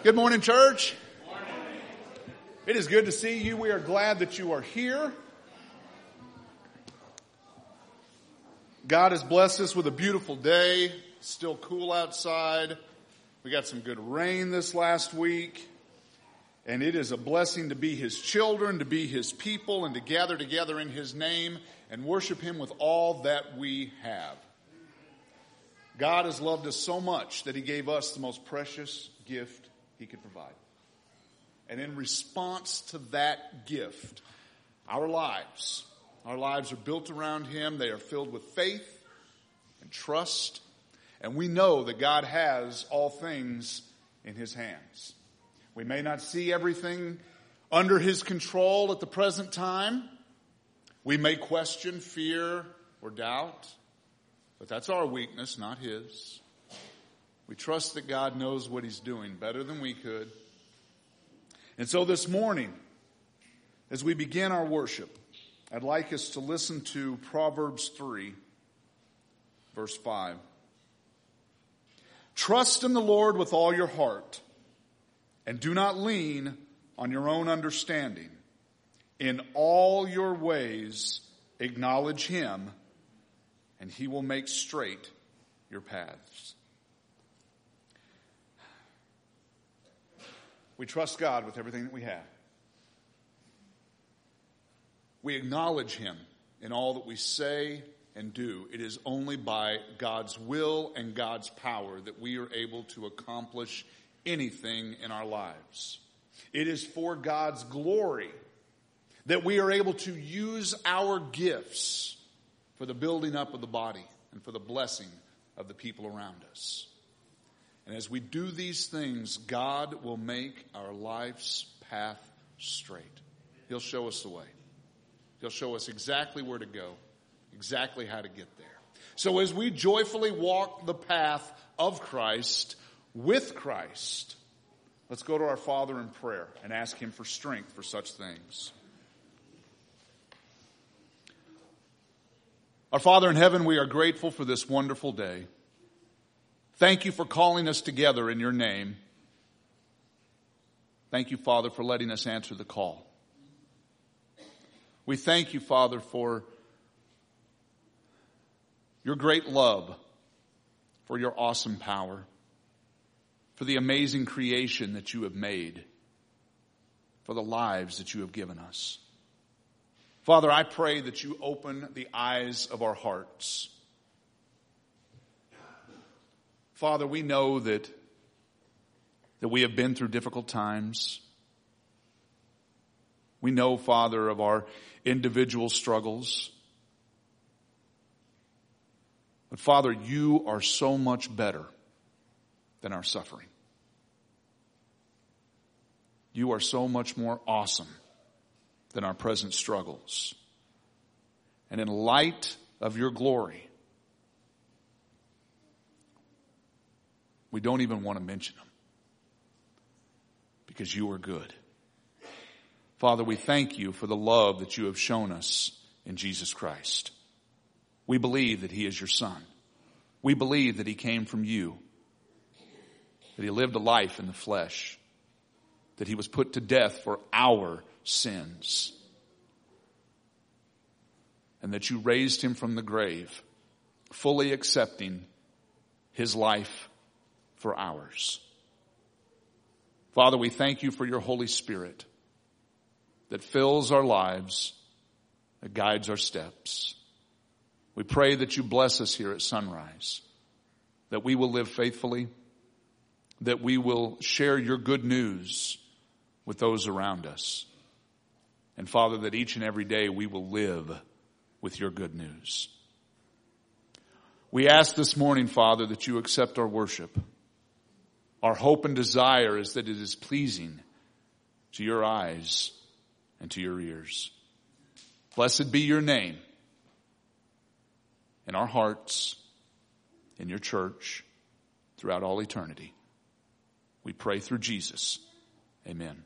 Good morning, church. It is good to see you. We are glad that you are here. God has blessed us with a beautiful day. Still cool outside. We got some good rain this last week. And it is a blessing to be His children, to be His people, and to gather together in His name and worship Him with all that we have. God has loved us so much that He gave us the most precious gift He could provide. And in response to that gift, our lives are built around Him. They are filled with faith and trust. And we know that God has all things in His hands. We may not see everything under His control at the present time. We may question, fear, or doubt. But that's our weakness, not His. We trust that God knows what He's doing better than we could. And so this morning, as we begin our worship, I'd like us to listen to Proverbs 3, verse 5. Trust in the Lord with all your heart, and do not lean on your own understanding. In all your ways acknowledge Him, and He will make straight your paths. We trust God with everything that we have. We acknowledge Him in all that we say and do. It is only by God's will and God's power that we are able to accomplish anything in our lives. It is for God's glory that we are able to use our gifts for the building up of the body and for the blessing of the people around us. And as we do these things, God will make our life's path straight. He'll show us the way. He'll show us exactly where to go, exactly how to get there. So as we joyfully walk the path of Christ, with Christ, let's go to our Father in prayer and ask Him for strength for such things. Our Father in heaven, we are grateful for this wonderful day. Thank you for calling us together in your name. Thank you, Father, for letting us answer the call. We thank you, Father, for your great love, for your awesome power, for the amazing creation that you have made, for the lives that you have given us. Father, I pray that you open the eyes of our hearts. Father, we know that we have been through difficult times. We know, Father, of our individual struggles. But Father, you are so much better than our suffering. You are so much more awesome than our present struggles. And in light of your glory, we don't even want to mention them because you are good. Father, we thank you for the love that you have shown us in Jesus Christ. We believe that He is your Son. We believe that He came from you, that He lived a life in the flesh, that He was put to death for our sins, and that you raised Him from the grave, fully accepting His life for ours. Father, we thank you for your Holy Spirit that fills our lives, that guides our steps. We pray that you bless us here at Sunrise, that we will live faithfully, that we will share your good news with those around us. And Father, that each and every day we will live with your good news. We ask this morning, Father, that you accept our worship. Our hope and desire is that it is pleasing to your eyes and to your ears. Blessed be your name in our hearts, in your church, throughout all eternity. We pray through Jesus. Amen.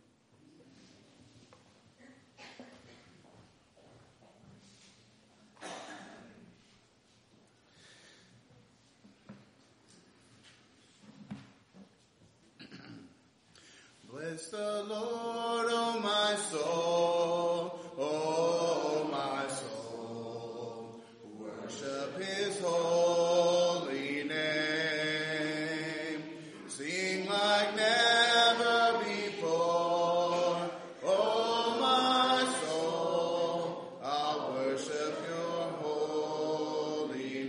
Bless the Lord, O my soul, O my soul. Worship his holy name. Sing like never before, O my soul. I'll worship your holy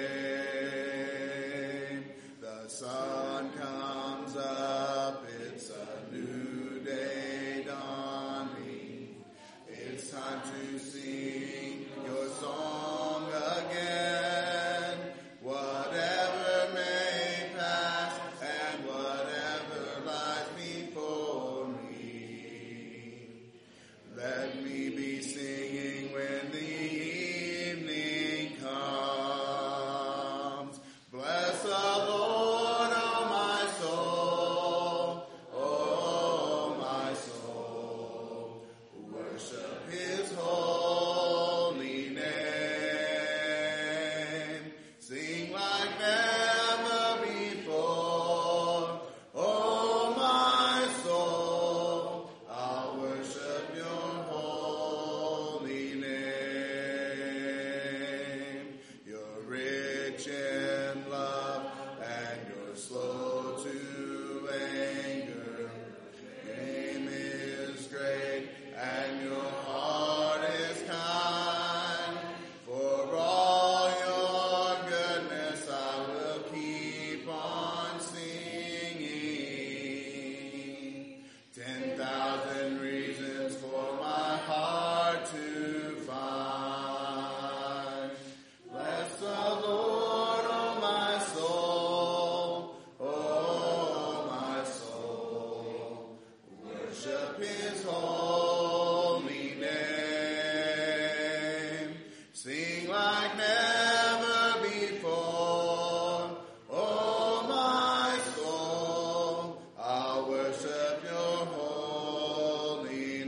name. The sun comes up, it's a new day dawning. It's time to sing your song again. Whatever may pass and whatever lies before me, let me be singing when the evening comes. Bless the Lord, O my soul, O my soul. Worship his holy name. Sing like never before, O my soul. I'll worship your holy name. You're rich in love and you're slow to anger. Your name is great and your heart is kind. For all your goodness I will keep on singing. 10,000 reasons for my heart to find. Bless the Lord, O my soul, O my soul. Worship his holy name. Sing like never before, O my soul. I'll worship your holy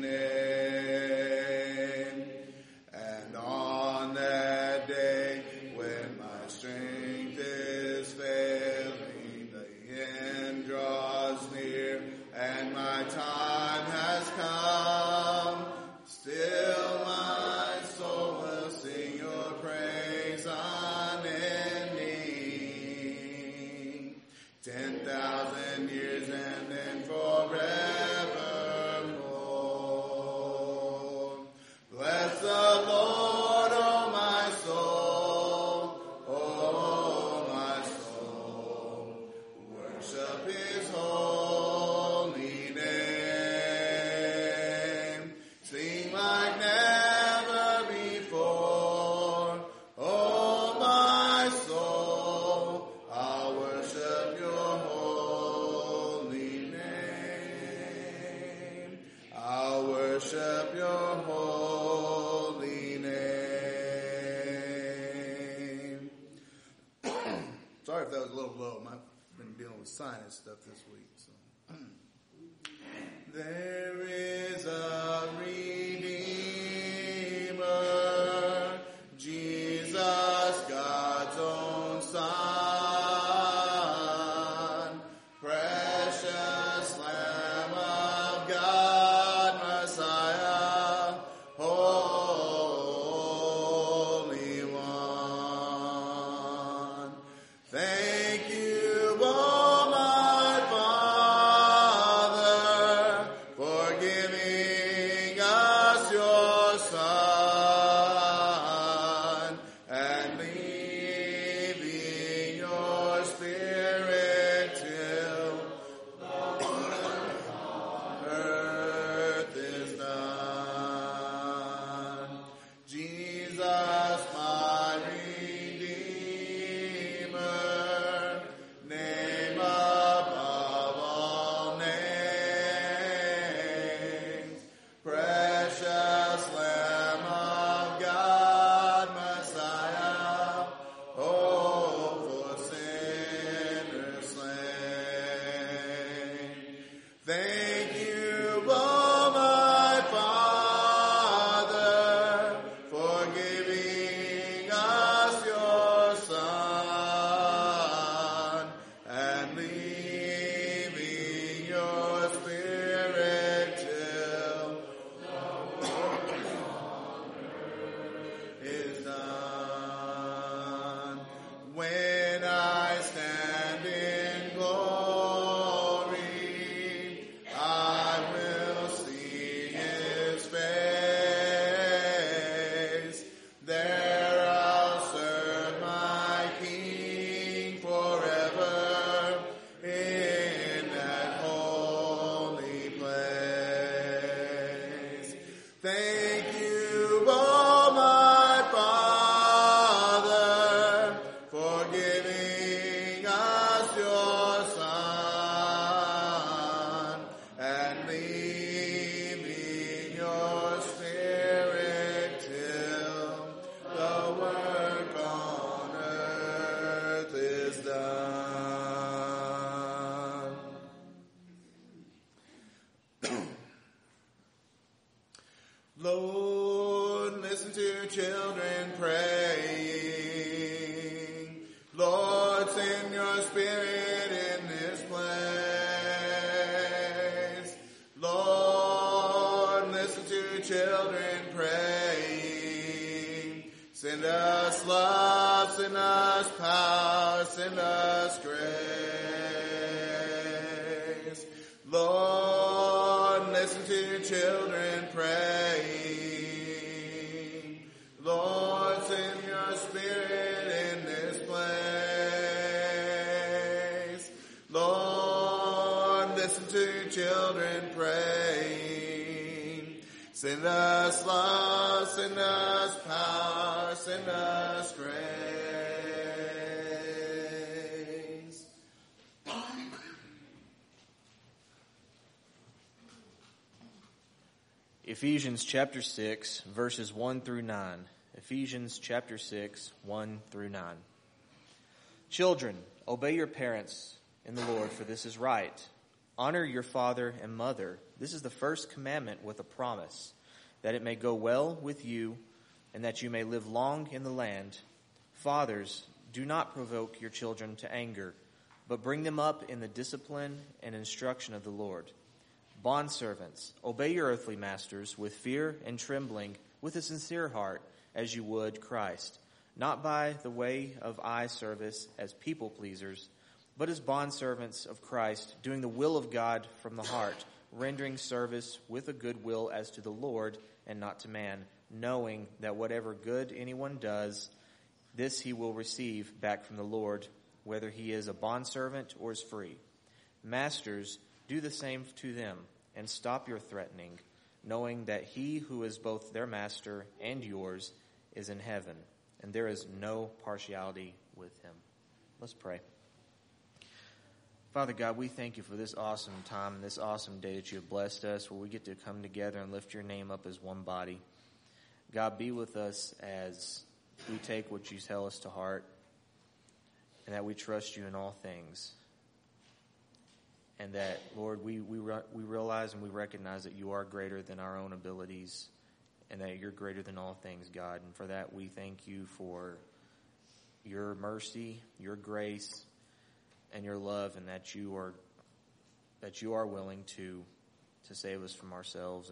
name. And on that day when my strength is failing, the end draws near and my time has come, still my soul will sing your praise unending. 10,000 years and then forevermore. Bless the Lord, O my soul, O my soul. Worship his holy name. Sing like never before, O my soul. I'll worship your holy name. I'll worship your holy name. Sorry if that was a little low. I've been dealing with sinus stuff this week. So. There is a Redeemer, Jesus, God's own Son, precious Lamb of God, Messiah, Holy One. Thank you, O my Father, for giving Lord, listen to children praying. Lord, send your spirit in this place. Lord, listen to children praying. Send us love, send us power, send us grace. Lord, listen to children praying. Lord, send your spirit in this place. Lord, listen to children praying. Send us love, send us power, send us grace. Ephesians chapter 6, verses 1 through 9. Ephesians chapter 6, 1 through 9. Children, obey your parents in the Lord, for this is right. Honor your father and mother. This is the first commandment with a promise, that it may go well with you and that you may live long in the land. Fathers, do not provoke your children to anger, but bring them up in the discipline and instruction of the Lord. Bondservants, obey your earthly masters with fear and trembling, with a sincere heart, as you would Christ, not by the way of eye service as people pleasers, but as bondservants of Christ, doing the will of God from the heart, rendering service with a good will as to the Lord and not to man, knowing that whatever good anyone does, this he will receive back from the Lord, whether he is a bondservant or is free. Masters, do the same to them, and stop your threatening, knowing that he who is both their master and yours is in heaven, and there is no partiality with him. Let's pray. Father God, we thank you for this awesome time and this awesome day that you have blessed us, where we get to come together and lift your name up as one body. God, be with us as we take what you tell us to heart, and that we trust you in all things. And that, Lord, we realize and we recognize that you are greater than our own abilities, and that you're greater than all things, God. And for that, we thank you for your mercy, your grace, and your love, and that you are willing to save us from ourselves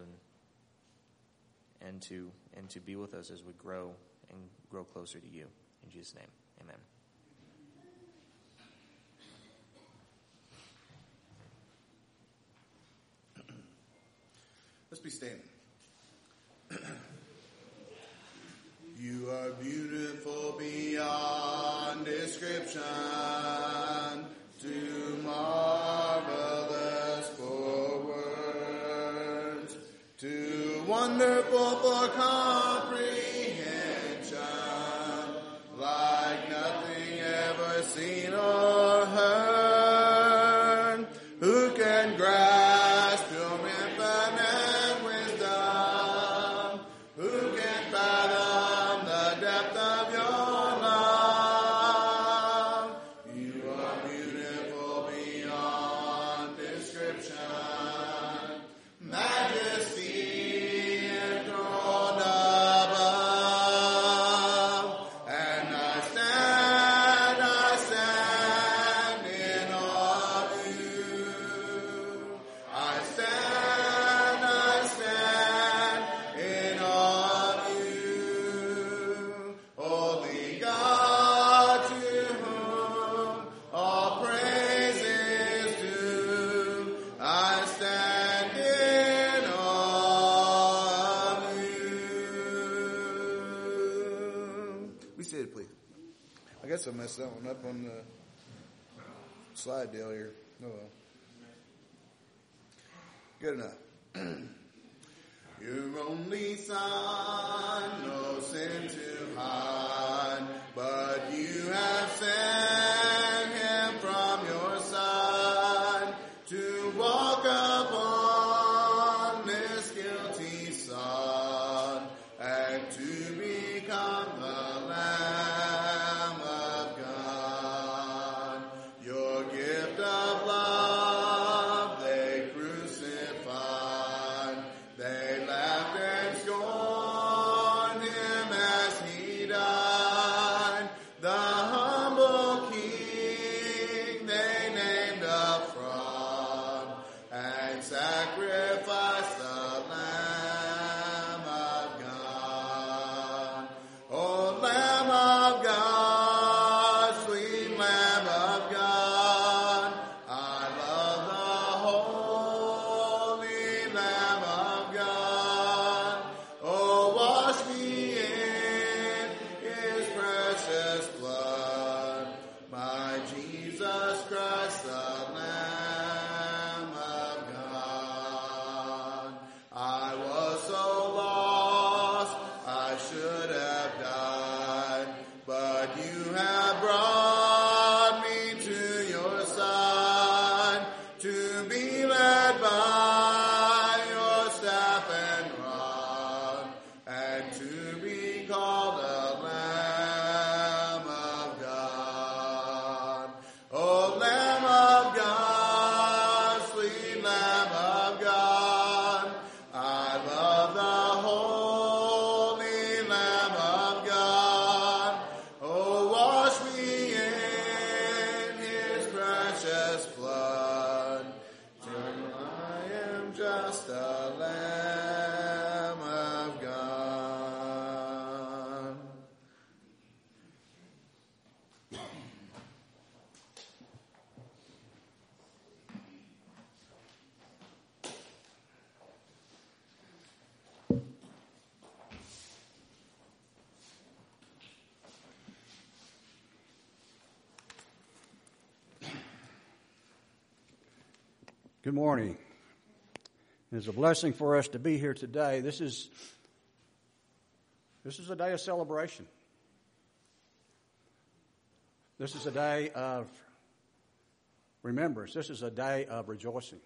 and to be with us as we grow closer to you. In Jesus' name, amen. Let's be standing. You are beautiful beyond description, too marvelous for words, too wonderful for comprehension, like nothing ever seen or heard. Who can grasp your infinite wisdom? Who can fathom the depth of your love? You are beautiful beyond description, majesty enthroned above, and I stand in awe of you. I stand in awe of you. Holy God, to whom all praise is due, I stand in awe of you. Be seated, please. I guess I messed that one up on the slide deal here. Oh well. Good enough. Your only Son, no sin to hide, but you have sent him from your side to walk upon this guilty sod and to become the Lamb of God. Your gift of love they crucified, they laughed and scorned. be led by your staff and rod, and to be called a Lamb of God. O Lamb of God, sweet Lamb of God, I love the holy Lamb of God. Oh, wash me in his precious blood, till I am just a Lamb of God. Good morning. It's a blessing for us to be here today. This is a day of celebration. This is a day of remembrance. This is a day of rejoicing.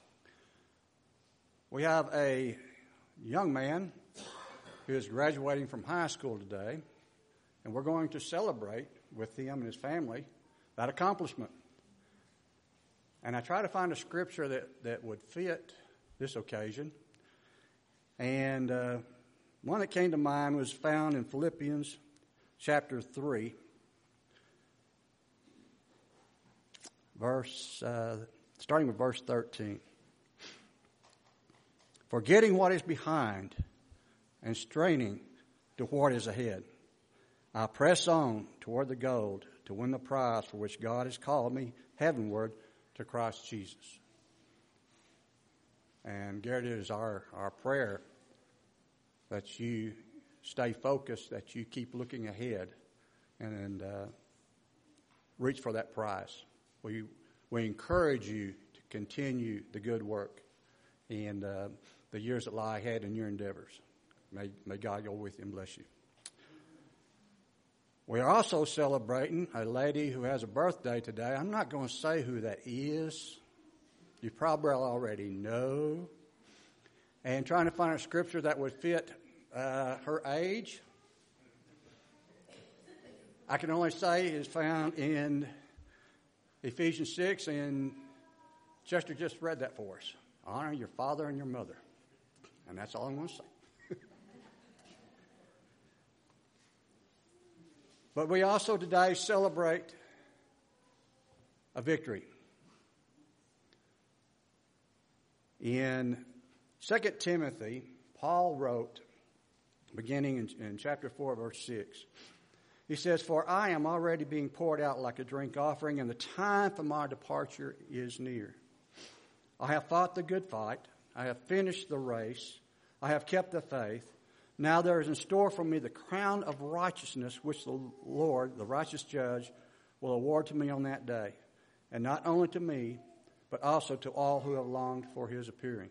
We have a young man who is graduating from high school today, and we're going to celebrate with him and his family that accomplishment. And I try to find a scripture that would fit this occasion. And one that came to mind was found in Philippians chapter 3, starting with verse 13. Forgetting what is behind and straining to what is ahead, I press on toward the goal to win the prize for which God has called me heavenward to Christ Jesus. And Garrett, it is our prayer that you stay focused, that you keep looking ahead and reach for that prize. We encourage you to continue the good work and the years that lie ahead in your endeavors. May God go with you and bless you. We are also celebrating a lady who has a birthday today. I'm not going to say who that is. You probably already know. And trying to find a scripture that would fit her age. I can only say it is found in Ephesians 6, and Chester just read that for us. Honor your father and your mother. And that's all I'm going to say. But we also today celebrate a victory. In 2 Timothy, Paul wrote, beginning in chapter 4, verse 6, he says, "For I am already being poured out like a drink offering, and the time for my departure is near. I have fought the good fight. I have finished the race. I have kept the faith. Now there is in store for me the crown of righteousness, which the Lord, the righteous judge, will award to me on that day. And not only to me, but also to all who have longed for his appearing."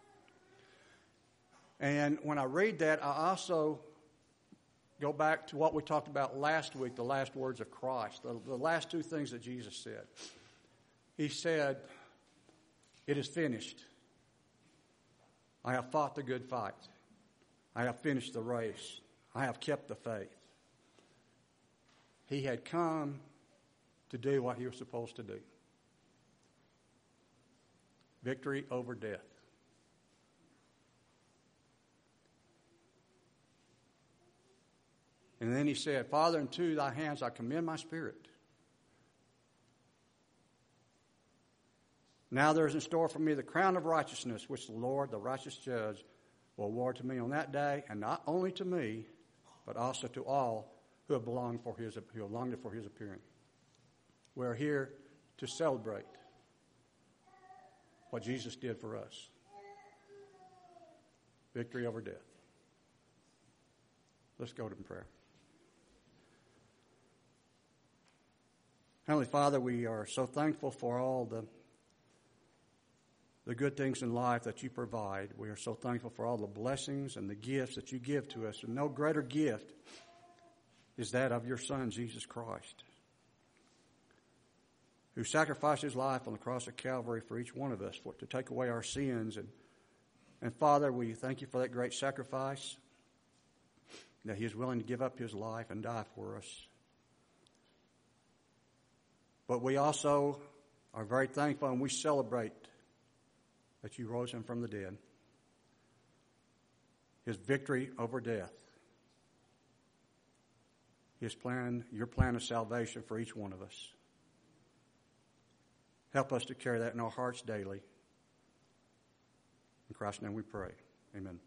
And when I read that, I also go back to what we talked about last week, the last words of Christ, the last two things that Jesus said. He said, "It is finished. I have fought the good fight. I have finished the race. I have kept the faith." He had come to do what he was supposed to do. Victory over death. And then he said, "Father, into thy hands I commend my spirit." Now there is in store for me the crown of righteousness, which the Lord, the righteous judge, will award to me on that day, and not only to me, but also to all who have longed for his appearing. We're here to celebrate what Jesus did for us. Victory over death. Let's go to prayer. Heavenly Father, we are so thankful for all the good things in life that you provide. We are so thankful for all the blessings and the gifts that you give to us. And no greater gift is that of your Son, Jesus Christ, who sacrificed his life on the cross of Calvary for each one of us to take away our sins. And Father, we thank you for that great sacrifice, that he is willing to give up his life and die for us. But we also are very thankful and we celebrate that you rose him from the dead. His victory over death. His plan, your plan of salvation for each one of us. Help us to carry that in our hearts daily. In Christ's name we pray. Amen.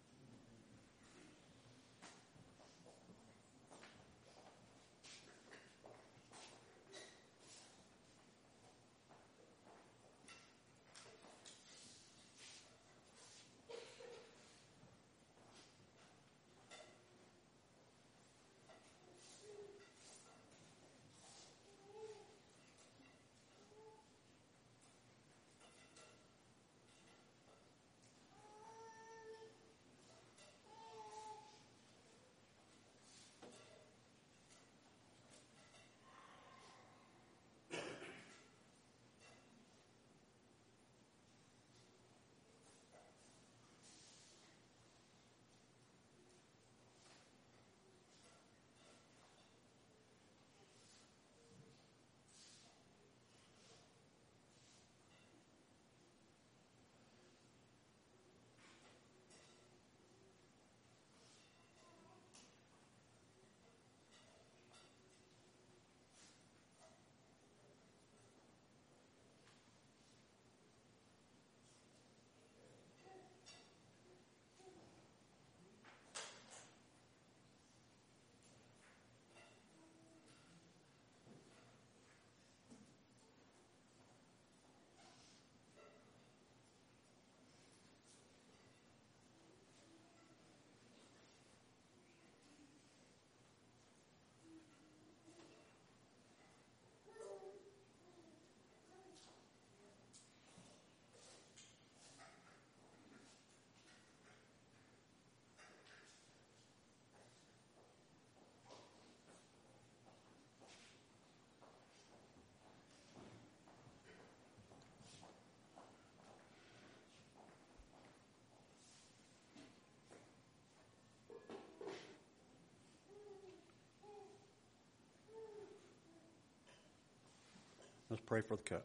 Let's pray for the cup.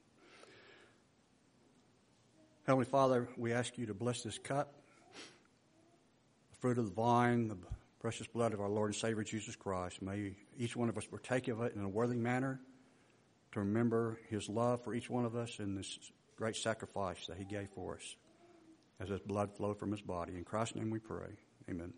Heavenly Father, we ask you to bless this cup, the fruit of the vine, the precious blood of our Lord and Savior Jesus Christ. May each one of us partake of it in a worthy manner to remember his love for each one of us and this great sacrifice that he gave for us as his blood flowed from his body. In Christ's name we pray. Amen.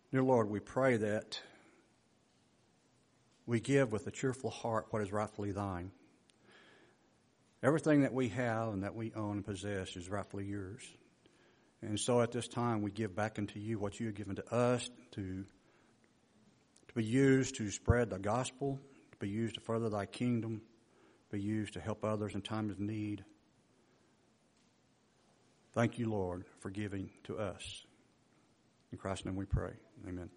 Dear Lord, we pray that we give with a cheerful heart what is rightfully thine. Everything that we have and that we own and possess is rightfully yours. And so at this time we give back unto you what you have given to us to be used to spread the gospel, to be used to further thy kingdom, to be used to help others in time of need. Thank you, Lord, for giving to us. In Christ's name we pray. Amen.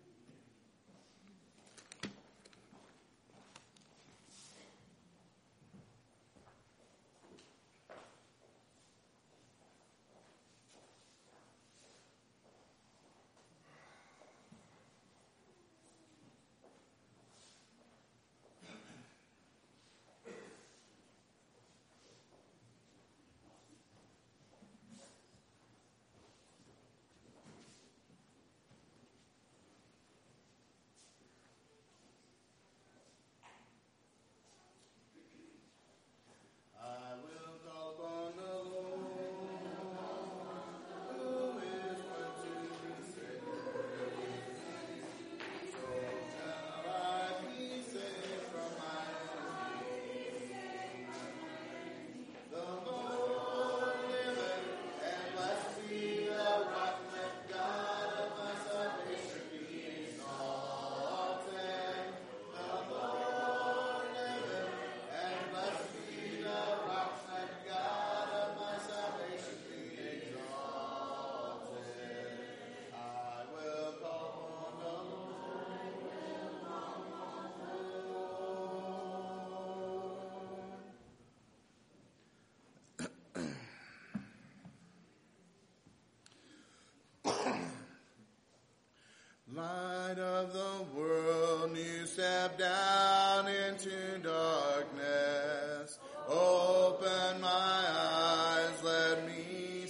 Light of the world, you step down into darkness. Open my eyes, let me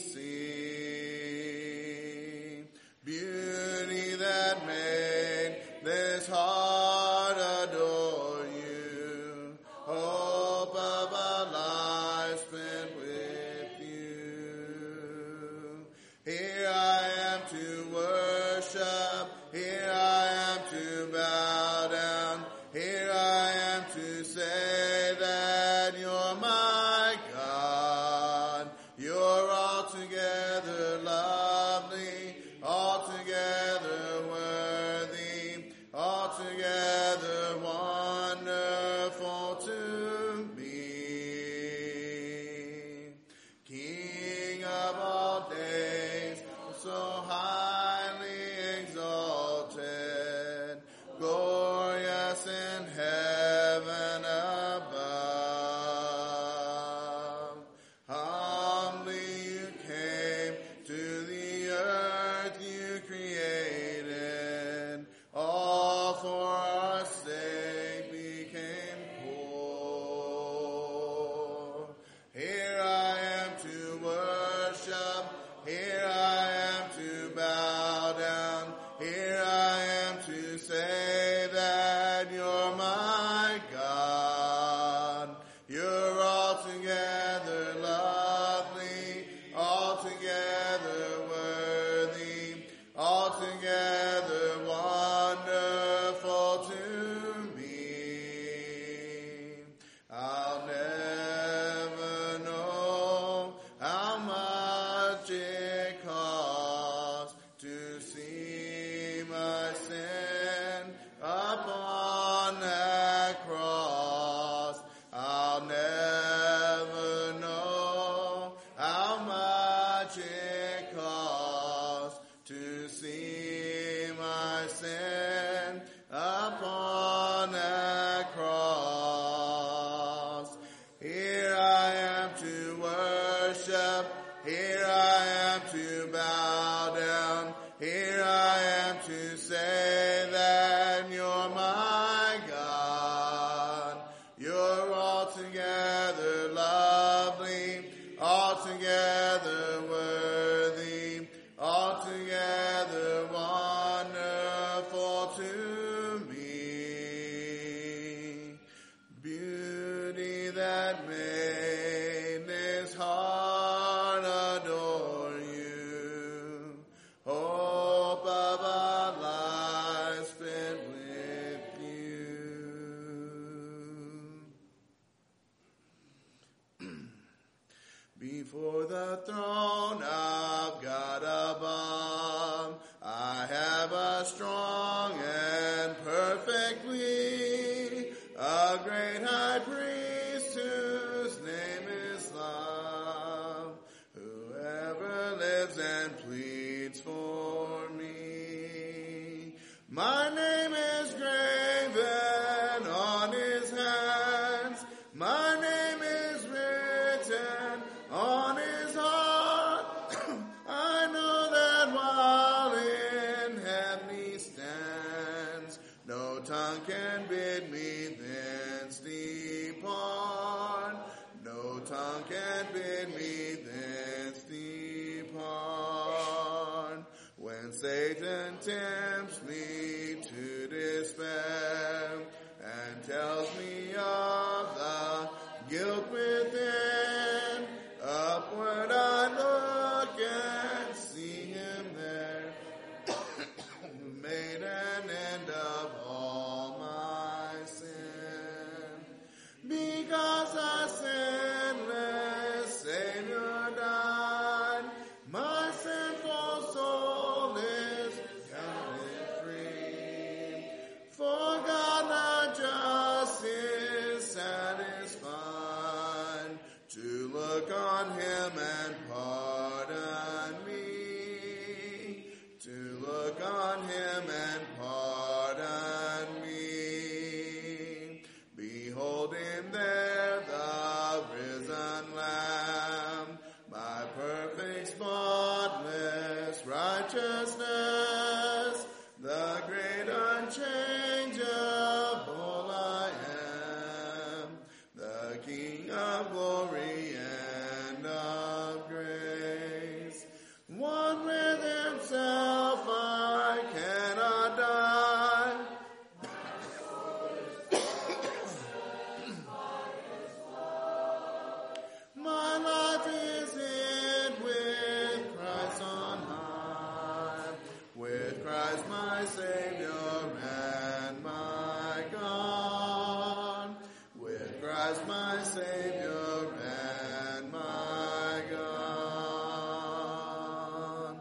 see beauty that made this heart adore you. Hope of a life spent with you. Here I am to worship. Here I am to bow down. Here I am to say that you're my God. You're altogether lovely, altogether worthy, altogether wonderful to me. King of all days, so highly exalted, glorious in heaven above. Humbly you came to the earth you created, all for our sake became poor. Here I am to worship, here I am to bow down, here I am to say that you're my God. You're altogether lovely, altogether worthy, altogether wonderful to me. I'll never know how much it costs to see my sin upon that cross. I'll never know how much it costs to see my sin upon that cross. Here I am to worship, here I am to bow down, here I am to say that you're my God. You're altogether lovely, altogether worthy, altogether wonderful to me. Beauty that made this heart adore Before the throne of God above, I have a strong and perfect plea, a great high priest whose name is love, whoever lives and pleads for me. My name is graven on his hands, my name is written on his heart. I know that while in heaven he stands, no tongue can bid me thence depart. No tongue can bid me thence depart. When Satan tempts me to despair and tells me of the guilt within, upward I look and see him there, who made an end of all my sin. Because a sinless Savior died, my sinful soul is counted free. For God not just is satisfied to look on him and pardon me, to look on him and pardon me. Behold him there, the risen Lamb, my perfect spotless righteousness, the great unchangeable I am, the King of glory and of grace. One with himself I cannot die. My life is hid with Christ on high, with Christ my Savior and my God, with Christ my Savior and my God.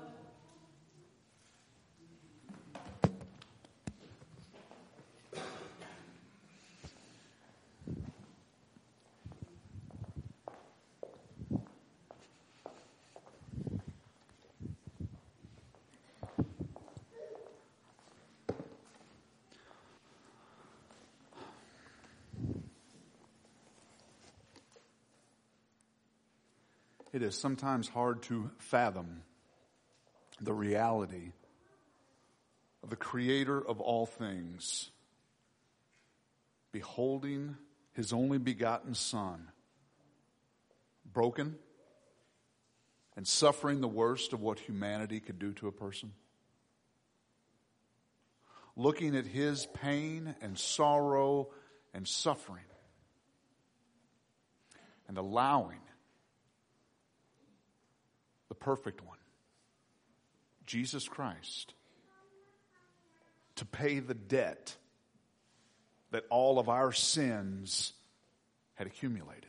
It is sometimes hard to fathom the reality of the Creator of all things beholding His only begotten Son broken and suffering the worst of what humanity could do to a person. Looking at His pain and sorrow and suffering and allowing the perfect one, Jesus Christ, to pay the debt that all of our sins had accumulated.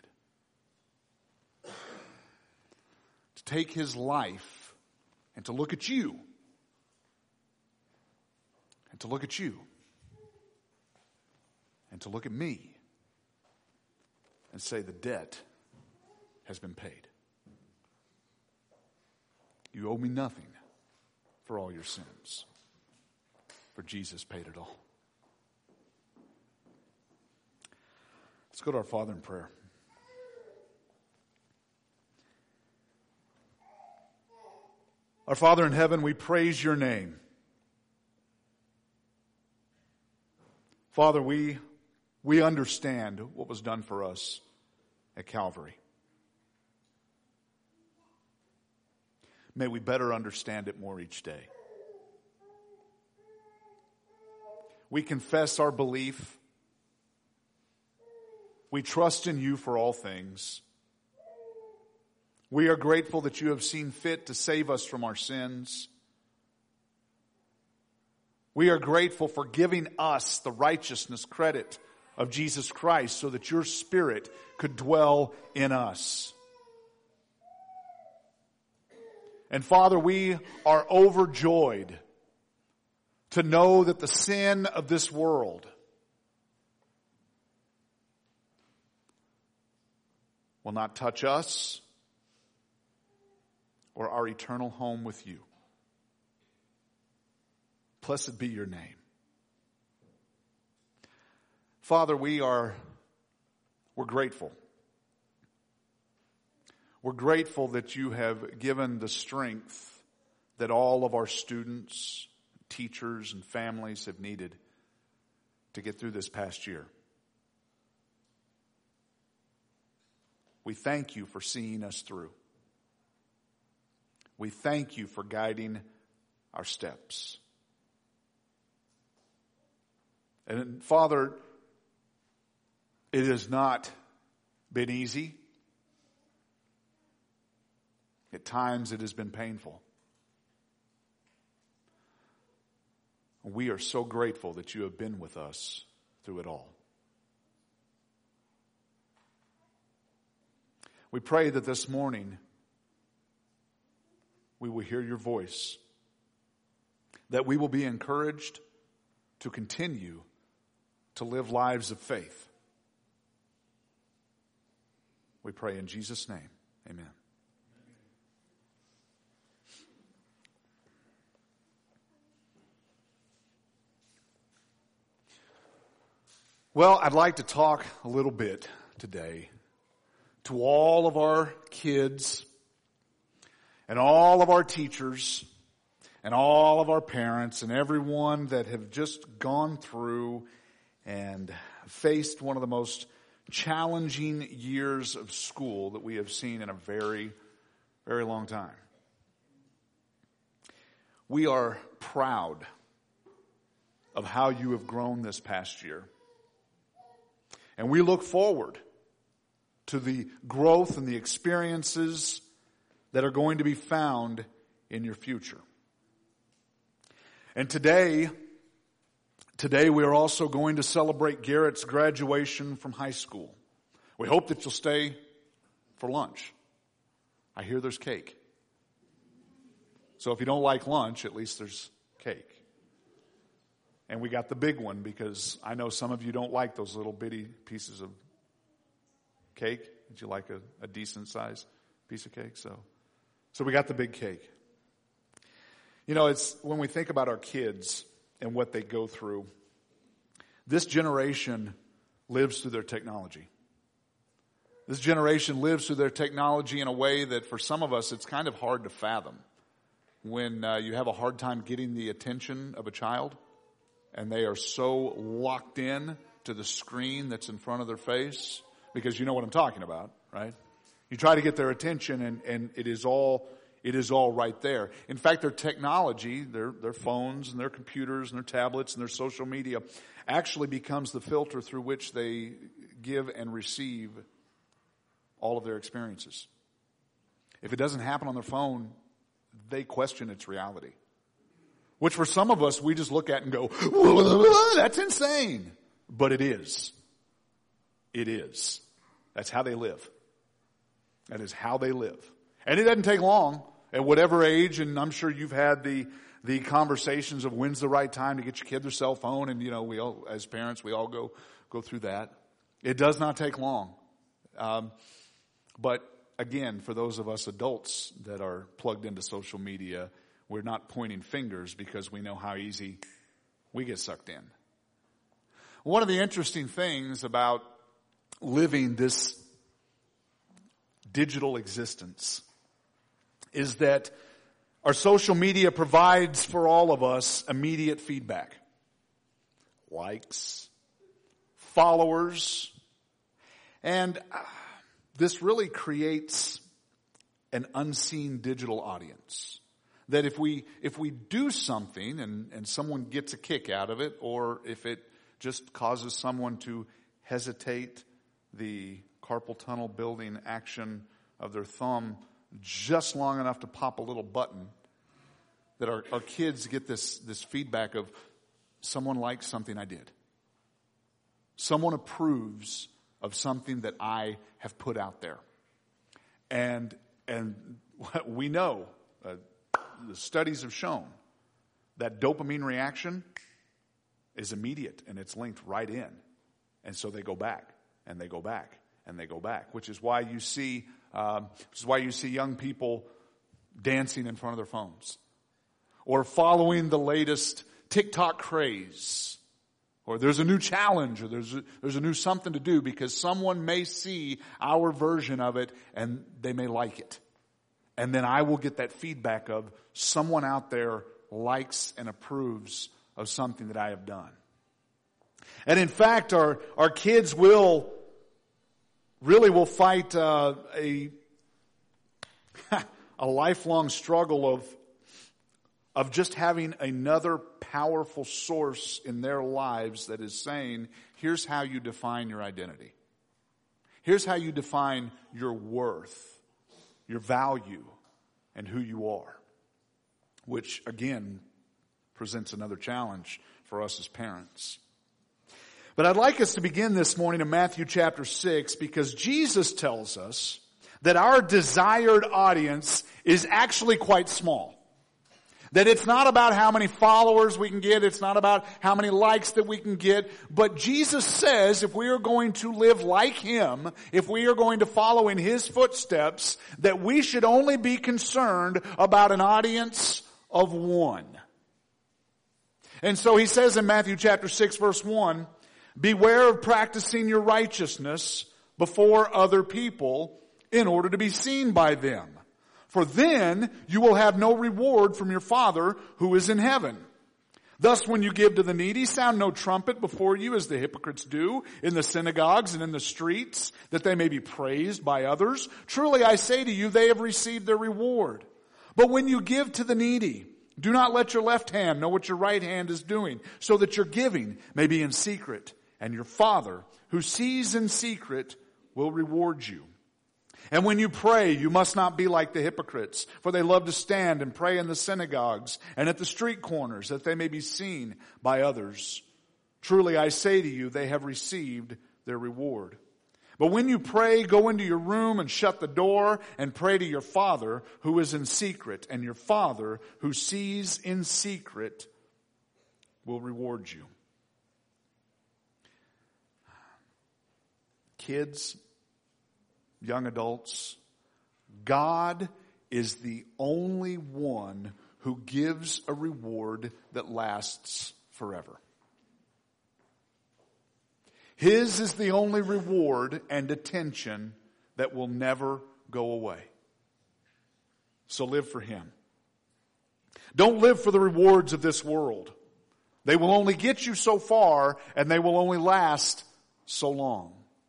To take His life and to look at you, and to look at you, and to look at me, and say the debt has been paid. You owe me nothing for all your sins, for Jesus paid it all. Let's go to our Father in prayer. Our Father in heaven, we praise your name. Father, we understand what was done for us at Calvary. May we better understand it more each day. We confess our belief. We trust in you for all things. We are grateful that you have seen fit to save us from our sins. We are grateful for giving us the righteousness credit of Jesus Christ so that your Spirit could dwell in us. And Father, we are overjoyed to know that the sin of this world will not touch us or our eternal home with you. Blessed be your name. Father, we're grateful. We're grateful that you have given the strength that all of our students, teachers, and families have needed to get through this past year. We thank you for seeing us through. We thank you for guiding our steps. And Father, it has not been easy. At times it has been painful. We are so grateful that you have been with us through it all. We pray that this morning we will hear your voice, that we will be encouraged to continue to live lives of faith. We pray in Jesus' name. Amen. Well, I'd like to talk a little bit today to all of our kids and all of our teachers and all of our parents and everyone that have just gone through and faced one of the most challenging years of school that we have seen in a very, very long time. We are proud of how you have grown this past year. And we look forward to the growth and the experiences that are going to be found in your future. And today we are also going to celebrate Garrett's graduation from high school. We hope that you'll stay for lunch. I hear there's cake. So if you don't like lunch, at least there's cake. And we got the big one because I know some of you don't like those little bitty pieces of cake. Would you like a decent size piece of cake? So we got the big cake. You know, it's when we think about our kids and what they go through, this generation lives through their technology. This generation lives through their technology in a way that for some of us it's kind of hard to fathom. When you have a hard time getting the attention of a child, and they are so locked in to the screen that's in front of their face, because you know what I'm talking about, right? You try to get their attention and it is all right there. In fact, their technology, their phones and their computers and their tablets and their social media actually becomes the filter through which they give and receive all of their experiences. If it doesn't happen on their phone, they question its reality. Which for some of us, we just look at and go, that's insane. But it is. It is. That's how they live. That is how they live. And it doesn't take long at whatever age, and I'm sure you've had the conversations of when's the right time to get your kid their cell phone, and you know, we all, as parents, we all go through that. It does not take long. But again, for those of us adults that are plugged into social media, we're not pointing fingers because we know how easy we get sucked in. One of the interesting things about living this digital existence is that our social media provides for all of us immediate feedback. Likes, followers, and this really creates an unseen digital audience. That if we do something and someone gets a kick out of it, or if it just causes someone to hesitate the carpal tunnel building action of their thumb just long enough to pop a little button, that our kids get this feedback of someone likes something I did. Someone approves of something that I have put out there. And we know the studies have shown that dopamine reaction is immediate and it's linked right in. And so they go back and they go back and they go back, which is why you see young people dancing in front of their phones or following the latest TikTok craze, or there's a new challenge, or there's a new something to do because someone may see our version of it and they may like it. And then I will get that feedback of someone out there likes and approves of something that I have done. And in fact, our kids will fight a lifelong struggle of just having another powerful source in their lives that is saying, here's how you define your identity. Here's how you define your worth, your value, and who you are. Which, again, presents another challenge for us as parents. But I'd like us to begin this morning in Matthew chapter 6 because Jesus tells us that our desired audience is actually quite small. That it's not about how many followers we can get, it's not about how many likes that we can get, but Jesus says if we are going to live like Him, if we are going to follow in His footsteps, that we should only be concerned about an audience of one. And so He says in Matthew chapter 6 verse 1, beware of practicing your righteousness before other people in order to be seen by them. For then you will have no reward from your Father who is in heaven. Thus when you give to the needy, sound no trumpet before you as the hypocrites do in the synagogues and in the streets, that they may be praised by others. Truly I say to you, they have received their reward. But when you give to the needy, do not let your left hand know what your right hand is doing, so that your giving may be in secret, and your Father who sees in secret will reward you. And when you pray, you must not be like the hypocrites, for they love to stand and pray in the synagogues and at the street corners, that they may be seen by others. Truly I say to you, they have received their reward. But when you pray, go into your room and shut the door and pray to your Father who is in secret, and your Father who sees in secret will reward you. Kids, young adults, God is the only one who gives a reward that lasts forever. His is the only reward and attention that will never go away. So live for Him. Don't live for the rewards of this world. They will only get you so far, and they will only last so long.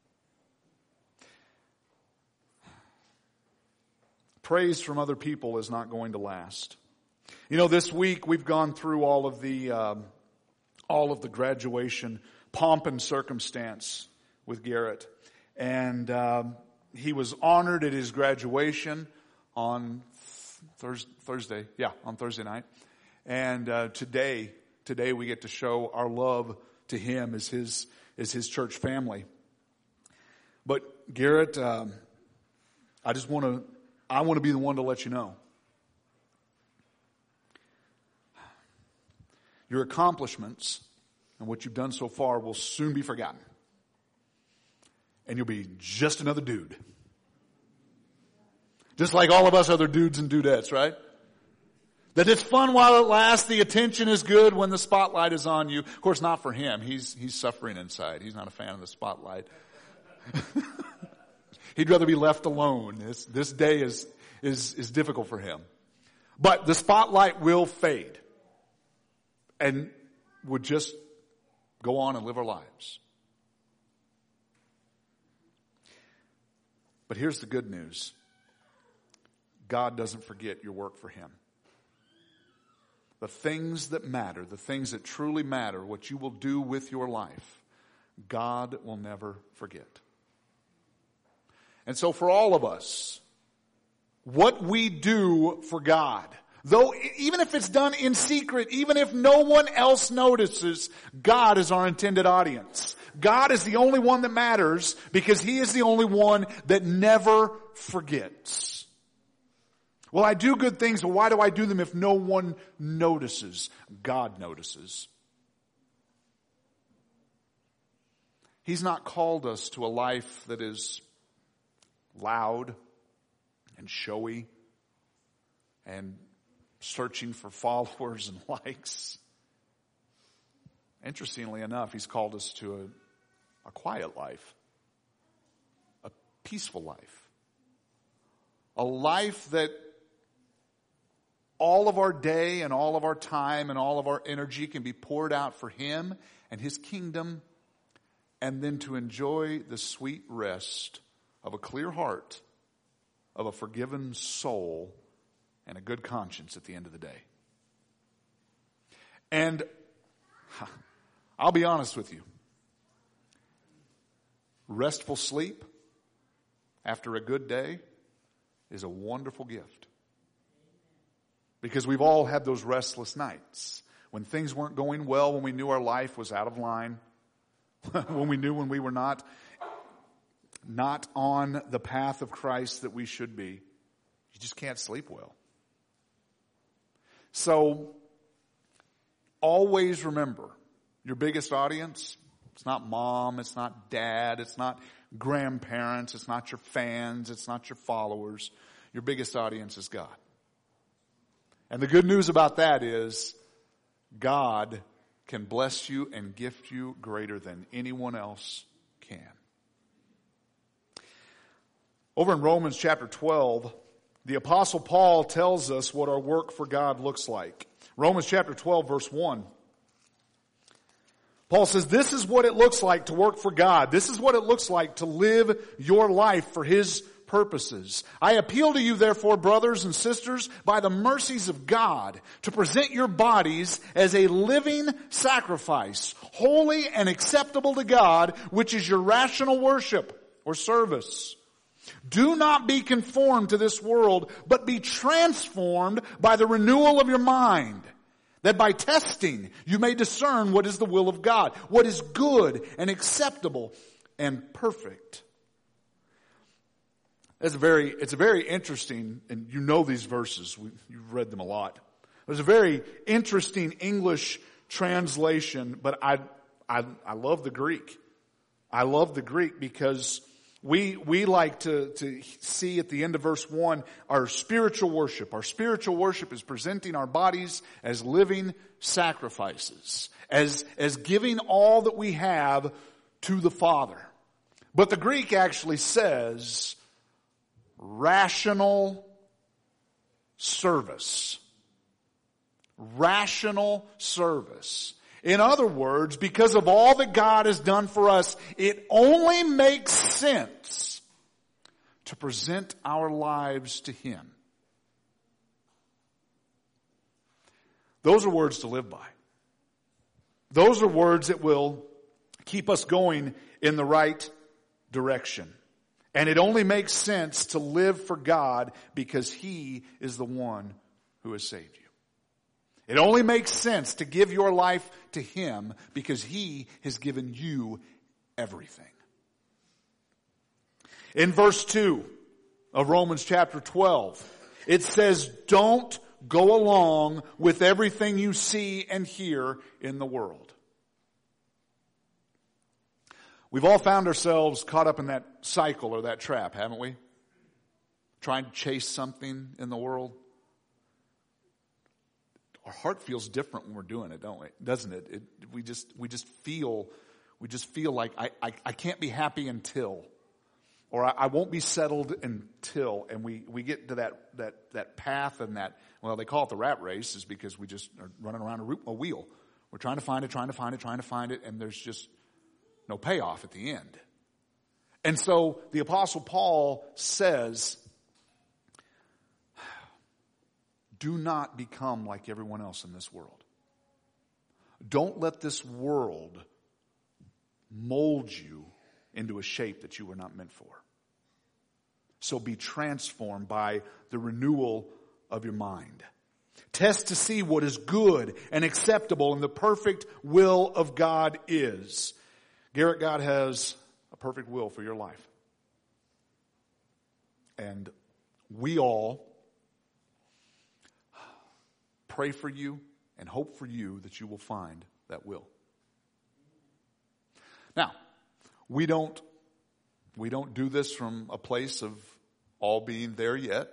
Praise from other people is not going to last. You know, this week we've gone through all of the graduation pomp and circumstance with Garrett, and he was honored at his graduation on Thursday night, and today we get to show our love to him as his church family. But Garrett, I want to be the one to let you know. Your accomplishments and what you've done so far will soon be forgotten. And you'll be just another dude. Just like all of us other dudes and dudettes, right? That it's fun while it lasts, the attention is good when the spotlight is on you. Of course, not for him. He's suffering inside. He's not a fan of the spotlight. He'd rather be left alone. This day is difficult for him. But the spotlight will fade. And we'll just go on and live our lives. But here's the good news. God doesn't forget your work for Him. The things that matter, the things that truly matter, what you will do with your life, God will never forget. And so for all of us, what we do for God, though even if it's done in secret, even if no one else notices, God is our intended audience. God is the only one that matters because He is the only one that never forgets. Well, I do good things, but why do I do them if no one notices? God notices. He's not called us to a life that is loud and showy and searching for followers and likes. Interestingly enough, He's called us to a quiet life, a peaceful life, a life that all of our day and all of our time and all of our energy can be poured out for Him and His kingdom, and then to enjoy the sweet rest of a clear heart, of a forgiven soul, and a good conscience at the end of the day. And I'll be honest with you. Restful sleep after a good day is a wonderful gift. Because we've all had those restless nights when things weren't going well, when we knew our life was out of line, when we were not on the path of Christ that we should be. You just can't sleep well. So always remember, your biggest audience, it's not mom, it's not dad, it's not grandparents, it's not your fans, it's not your followers. Your biggest audience is God. And the good news about that is God can bless you and gift you greater than anyone else can. Over in Romans chapter 12, the Apostle Paul tells us what our work for God looks like. Romans chapter 12, verse 1. Paul says, this is what it looks like to work for God. This is what it looks like to live your life for His purposes. I appeal to you, therefore, brothers and sisters, by the mercies of God, to present your bodies as a living sacrifice, holy and acceptable to God, which is your rational worship or service. Do not be conformed to this world, but be transformed by the renewal of your mind, that by testing you may discern what is the will of God, what is good and acceptable and perfect. It's a very interesting, and you know these verses, you've read them a lot. There's a very interesting English translation, but I love the Greek. I love the Greek because we like to see at the end of verse 1 our spiritual worship. Our spiritual worship is presenting our bodies as living sacrifices, as giving all that we have to the Father. But the Greek actually says rational service. Rational service. In other words, because of all that God has done for us, it only makes sense to present our lives to Him. Those are words to live by. Those are words that will keep us going in the right direction. And it only makes sense to live for God because He is the one who has saved you. It only makes sense to give your life to Him because He has given you everything. In verse 2 of Romans chapter 12, it says, don't go along with everything you see and hear in the world. We've all found ourselves caught up in that cycle or that trap, haven't we? Trying to chase something in the world. Our heart feels different when we're doing it, don't we? Doesn't it? We just feel like I can't be happy until, or I won't be settled until, and we get to that path and that, well, they call it the rat race, is because we just are running around a wheel. We're trying to find it, and there's just no payoff at the end. And so the Apostle Paul says, do not become like everyone else in this world. Don't let this world mold you into a shape that you were not meant for. So be transformed by the renewal of your mind. Test to see what is good and acceptable and the perfect will of God is. Garrett, God has a perfect will for your life. And we all pray for you and hope for you that you will find that will. Now, we don't do this from a place of all being there yet,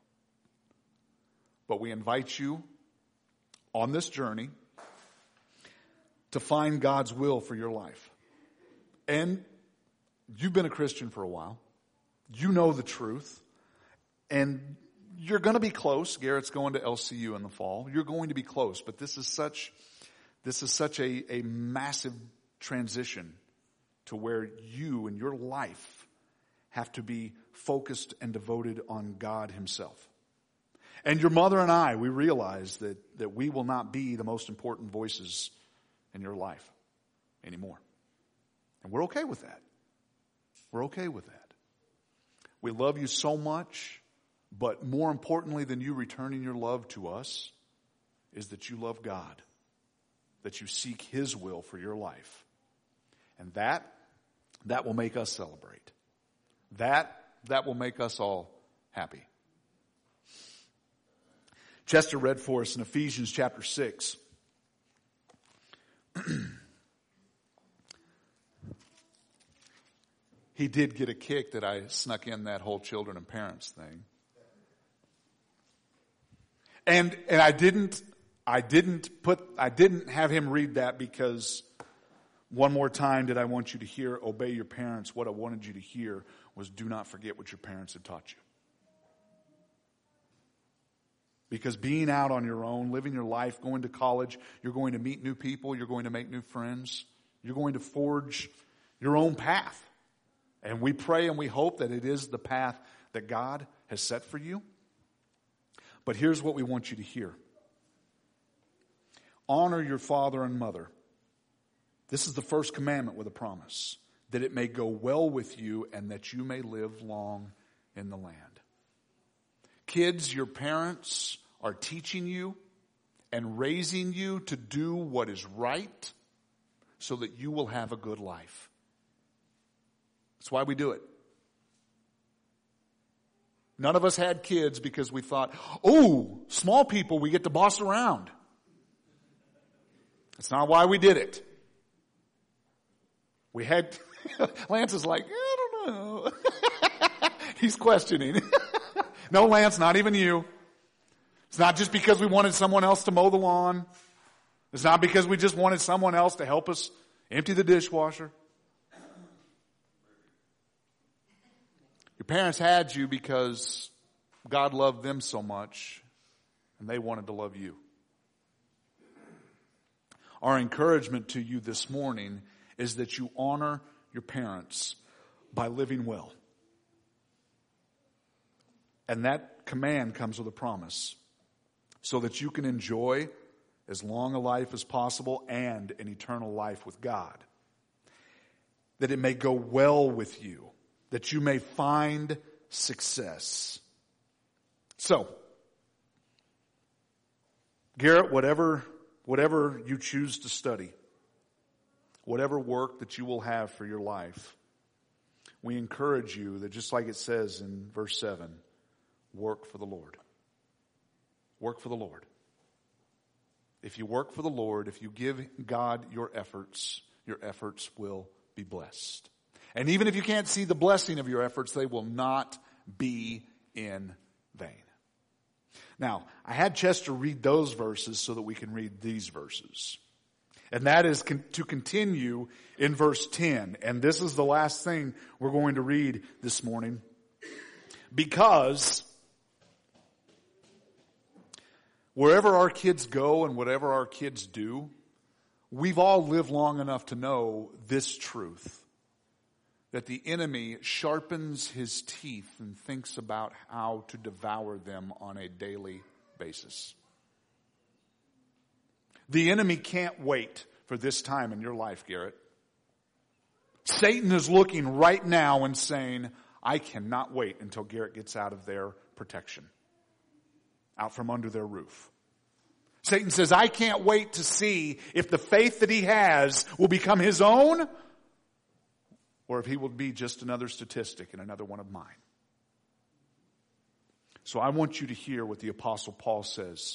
but we invite you on this journey to find God's will for your life. And you've been a Christian for a while. You know the truth. And you're going to be close. Garrett's going to LCU in the fall. You're going to be close. But this is such a massive transition to where you and your life have to be focused and devoted on God himself. And your mother and I, we realize that we will not be the most important voices in your life anymore. And we're okay with that. We're okay with that. We love you so much, but more importantly than you returning your love to us is that you love God, that you seek his will for your life. And that will make us celebrate. That will make us all happy. Chester read for us in Ephesians chapter 6. He did get a kick that I snuck in that whole children and parents thing. And I didn't have him read that because one more time did I want you to hear obey your parents. What I wanted you to hear was do not forget what your parents had taught you. Because being out on your own, living your life, going to college, you're going to meet new people, you're going to make new friends, you're going to forge your own path. And we pray and we hope that it is the path that God has set for you. But here's what we want you to hear. Honor your father and mother. This is the first commandment with a promise, that it may go well with you and that you may live long in the land. Kids, your parents are teaching you and raising you to do what is right so that you will have a good life. That's why we do it. None of us had kids because we thought, oh, small people, we get to boss around. That's not why we did it. We had, Lance is like, I don't know. He's questioning. No, Lance, not even you. It's not just because we wanted someone else to mow the lawn. It's not because we just wanted someone else to help us empty the dishwasher. Your parents had you because God loved them so much and they wanted to love you. Our encouragement to you this morning is that you honor your parents by living well. And that command comes with a promise so that you can enjoy as long a life as possible and an eternal life with God. That it may go well with you, that you may find success. So, Garrett, whatever you choose to study, whatever work that you will have for your life, we encourage you that just like it says in verse 7, work for the Lord. Work for the Lord. If you work for the Lord, if you give God your efforts will be blessed. And even if you can't see the blessing of your efforts, they will not be in vain. Now, I had Chester read those verses so that we can read these verses. And that is to continue in verse 10. And this is the last thing we're going to read this morning. Because wherever our kids go and whatever our kids do, we've all lived long enough to know this truth. That the enemy sharpens his teeth and thinks about how to devour them on a daily basis. The enemy can't wait for this time in your life, Garrett. Satan is looking right now and saying, I cannot wait until Garrett gets out of their protection, out from under their roof. Satan says, I can't wait to see if the faith that he has will become his own or if he will be just another statistic and another one of mine. So I want you to hear what the Apostle Paul says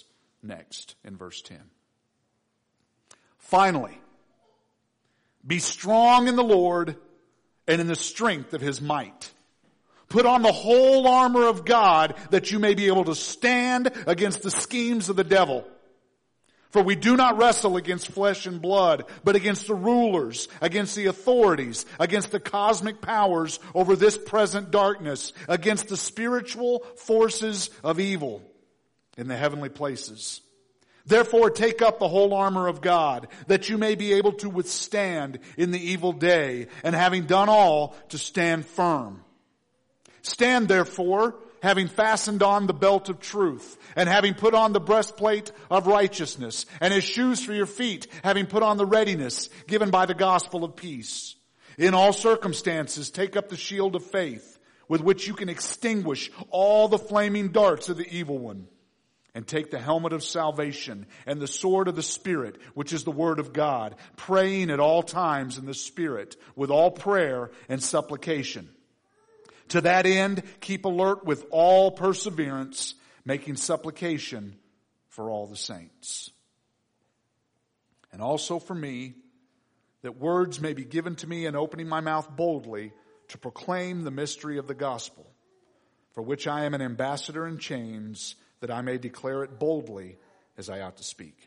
next in verse 10. Finally, be strong in the Lord and in the strength of his might. Put on the whole armor of God that you may be able to stand against the schemes of the devil. For we do not wrestle against flesh and blood, but against the rulers, against the authorities, against the cosmic powers over this present darkness, against the spiritual forces of evil in the heavenly places. Therefore take up the whole armor of God, that you may be able to withstand in the evil day, and having done all, to stand firm. Stand therefore, having fastened on the belt of truth, and having put on the breastplate of righteousness, and as shoes for your feet, having put on the readiness given by the gospel of peace. In all circumstances, take up the shield of faith, with which you can extinguish all the flaming darts of the evil one. And take the helmet of salvation and the sword of the Spirit, which is the word of God, praying at all times in the Spirit, with all prayer and supplication. To that end, keep alert with all perseverance, making supplication for all the saints. And also for me, that words may be given to me in opening my mouth boldly to proclaim the mystery of the gospel, for which I am an ambassador in chains, that I may declare it boldly as I ought to speak.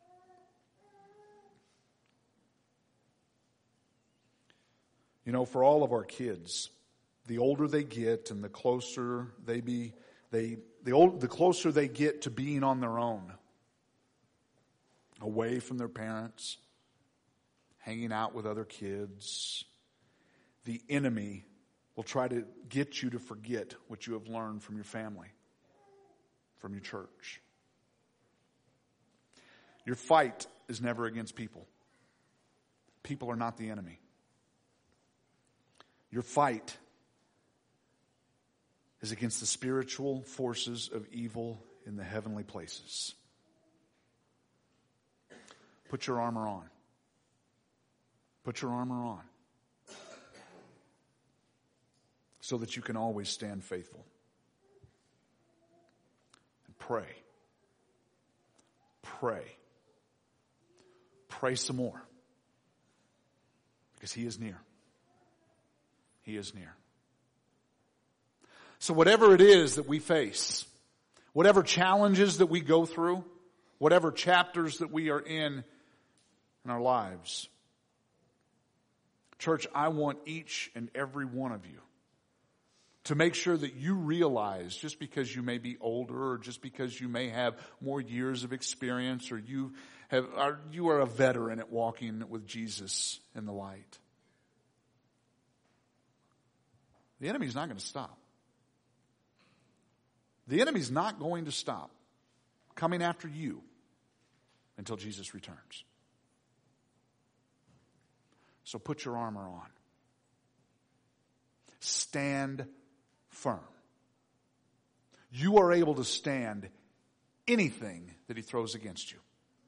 You know, for all of our kids, the older they get and the closer the closer they get to being on their own, away from their parents, hanging out with other kids, the enemy will try to get you to forget what you have learned from your family, from your church. Your fight is never against people. People are not the enemy. Your fight is against the spiritual forces of evil in the heavenly places. Put your armor on. Put your armor on, so that you can always stand faithful. Pray. Pray. Pray some more. Because he is near. He is near. So whatever it is that we face, whatever challenges that we go through, whatever chapters that we are in our lives, church, I want each and every one of you to make sure that you realize, just because you may be older or just because you may have more years of experience or you are a veteran at walking with Jesus in the light. The enemy's not going to stop. The enemy's not going to stop coming after you until Jesus returns. So put your armor on. Stand firm. You are able to stand anything that he throws against you.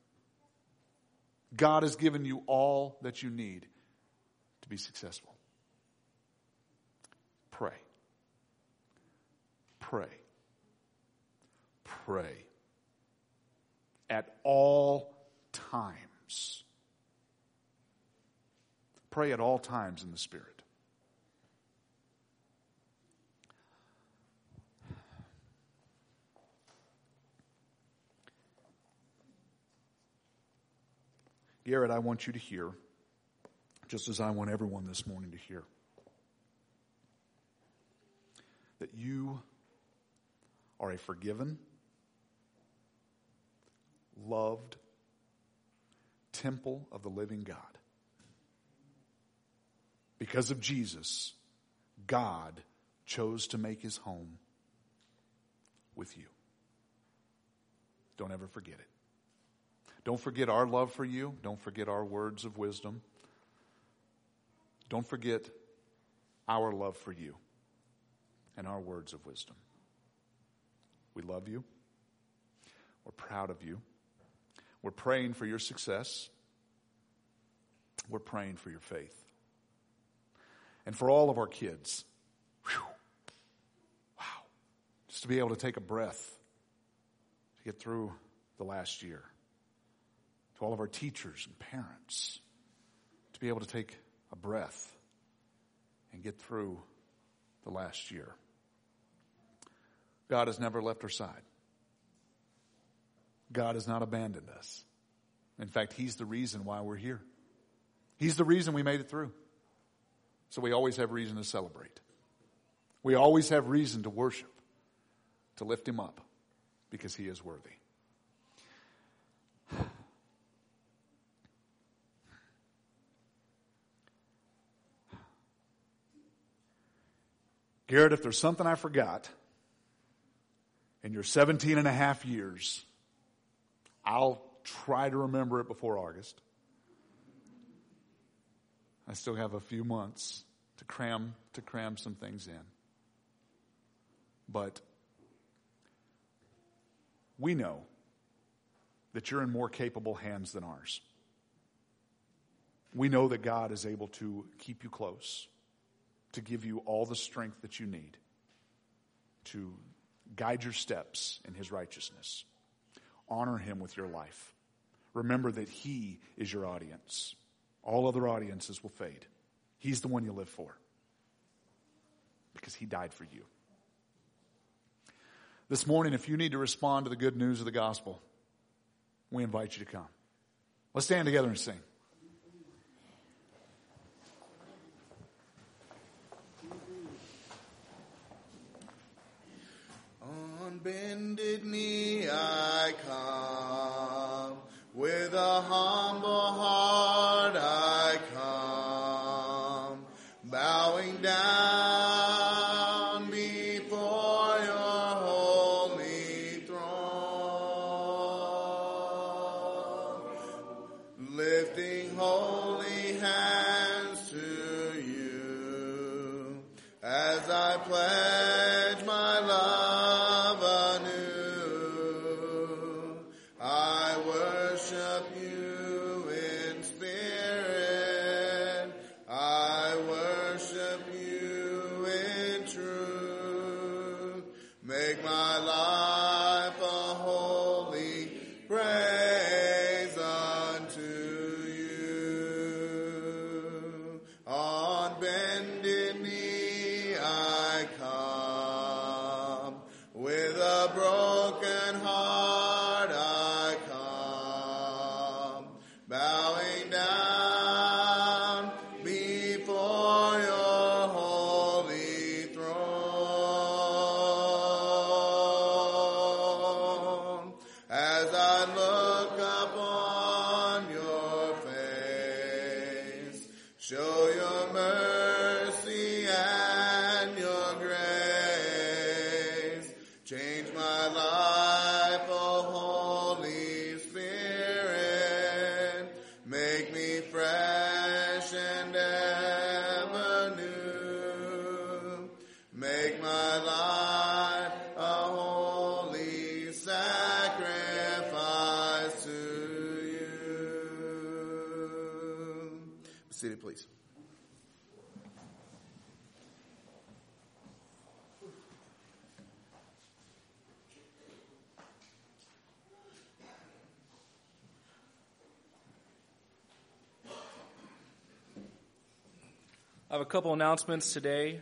God has given you all that you need to be successful. Pray. Pray. Pray. At all times. Pray at all times in the Spirit. Garrett, I want you to hear, just as I want everyone this morning to hear, that you are a forgiven, loved temple of the living God. Because of Jesus, God chose to make his home with you. Don't ever forget it. Don't forget our love for you. Don't forget our words of wisdom. Don't forget our love for you and our words of wisdom. We love you. We're proud of you. We're praying for your success. We're praying for your faith. And for all of our kids. Whew, wow. Just to be able to take a breath, to get through the last year. To all of our teachers and parents, to be able to take a breath and get through the last year. God has never left our side. God has not abandoned us. In fact, He's the reason why we're here. He's the reason we made it through. So we always have reason to celebrate. We always have reason to worship, to lift Him up, because He is worthy. Garrett, if there's something I forgot in your 17 and a half years, I'll try to remember it before August. I still have a few months to cram some things in. But we know that you're in more capable hands than ours. We know that God is able to keep you close, to give you all the strength that you need to guide your steps in His righteousness. Honor Him with your life. Remember that He is your audience. All other audiences will fade. He's the one you live for, because He died for you. This morning, if you need to respond to the good news of the gospel, we invite you to come. Let's stand together and sing. On bended knee I come, with a humble heart I come, bowing down before your holy throne, lifting holy hands to you as I pledge my love anew. I worship you in spirit. I worship you in truth. Make my life a holy praise unto you. On bended knee I come, with a broken heart I come, bowing down before your holy throne. As I look upon your face, show your mercy and your grace. Change my life, O Holy Spirit. Make me fresh and ever new. Make my life a holy sacrifice to you. Be seated, please. I have a couple announcements today.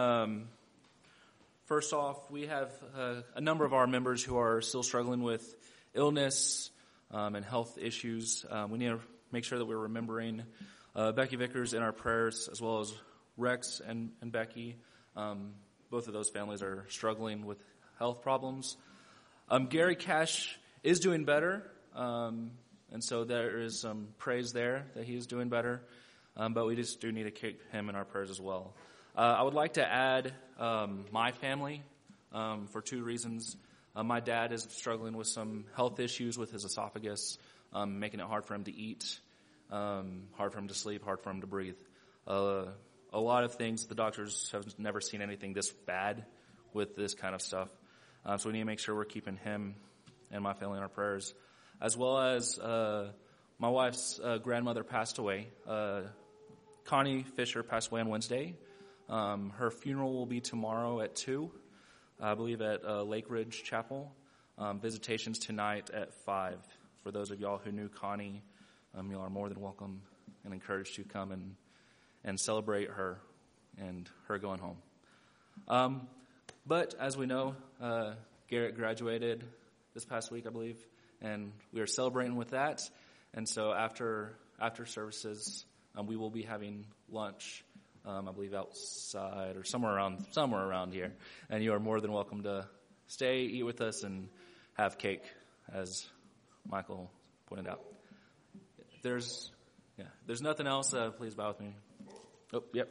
First off, we have a number of our members who are still struggling with illness and health issues. We need to make sure that we're remembering Becky Vickers in our prayers, as well as Rex and Becky. Both of those families are struggling with health problems. Gary Cash is doing better, and so there is some praise there that he is doing better. But we just do need to keep him in our prayers as well. I would like to add my family for two reasons. My dad is struggling with some health issues with his esophagus, making it hard for him to eat, hard for him to sleep, hard for him to breathe. A lot of things. The doctors have never seen anything this bad with this kind of stuff. So we need to make sure we're keeping him and my family in our prayers. As well as my wife's grandmother passed away. Connie Fisher passed away on Wednesday. Her funeral will be tomorrow at 2, I believe, at Lake Ridge Chapel. visitations tonight at 5. For those of y'all who knew Connie, you are more than welcome and encouraged to come and celebrate her and her going home. But as we know, Garrett graduated this past week, I believe, and we are celebrating with that. And so after services, we will be having lunch, I believe outside or somewhere around here. And you are more than welcome to stay, eat with us, and have cake, as Michael pointed out. There's nothing else. Please bow with me. Oh, yep.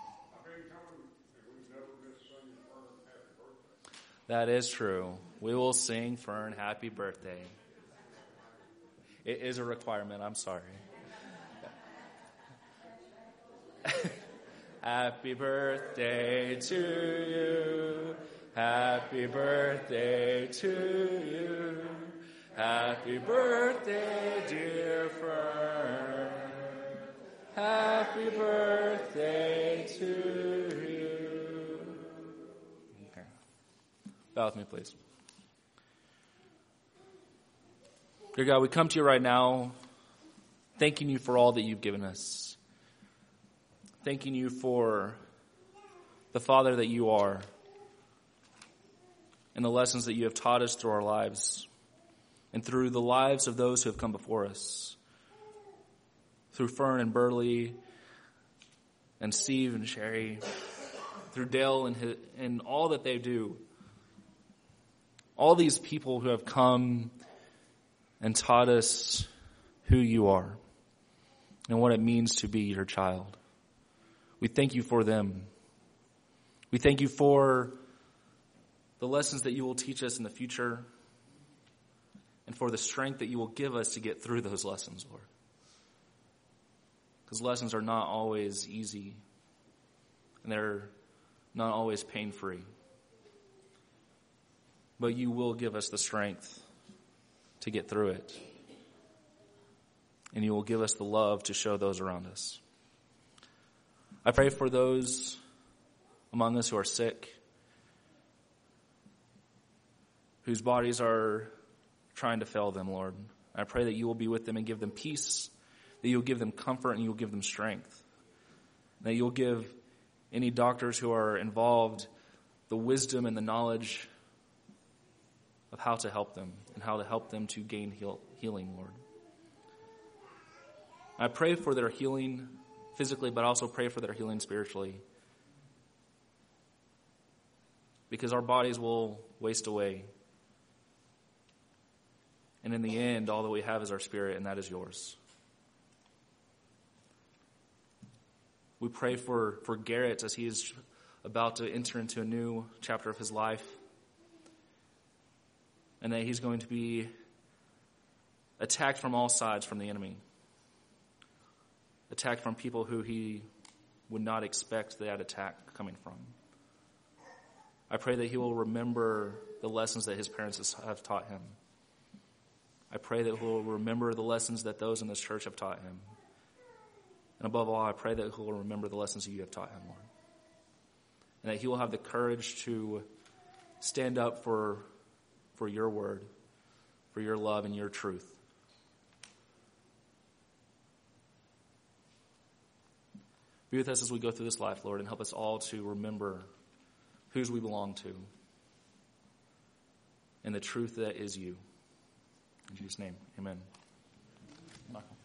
That is true. We will sing Fern happy birthday. It is a requirement. I'm sorry. Happy birthday to you. Happy birthday to you. Happy birthday, dear Fern. Happy birthday to you. Okay. Bow with me, please. Dear God, we come to you right now thanking you for all that you've given us. Thanking you for the Father that you are and the lessons that you have taught us through our lives and through the lives of those who have come before us. Through Fern and Burley and Steve and Sherry, through Dale and all that they do. All these people who have come and taught us who you are and what it means to be your child. We thank you for them. We thank you for the lessons that you will teach us in the future and for the strength that you will give us to get through those lessons, Lord. Because lessons are not always easy and they're not always pain-free. But you will give us the strength to get through it. And you will give us the love to show those around us. I pray for those among us who are sick, whose bodies are trying to fail them, Lord. I pray that you will be with them and give them peace, that you'll give them comfort and you'll give them strength, that you'll give any doctors who are involved the wisdom and the knowledge of how to help them and how to help them to gain healing, Lord. I pray for their healing physically, but also pray for their healing spiritually. Because our bodies will waste away. And in the end, all that we have is our spirit, and that is yours. We pray for Garrett as he is about to enter into a new chapter of his life. And that he's going to be attacked from all sides from the enemy. Attacked from people who he would not expect that attack coming from. I pray that he will remember the lessons that his parents have taught him. I pray that he will remember the lessons that those in this church have taught him. And above all, I pray that he will remember the lessons that you have taught him, Lord. And that he will have the courage to stand up for your word, for your love and your truth. Be with us as we go through this life, Lord, and help us all to remember whose we belong to and the truth that is you. In Jesus' name, amen. Michael.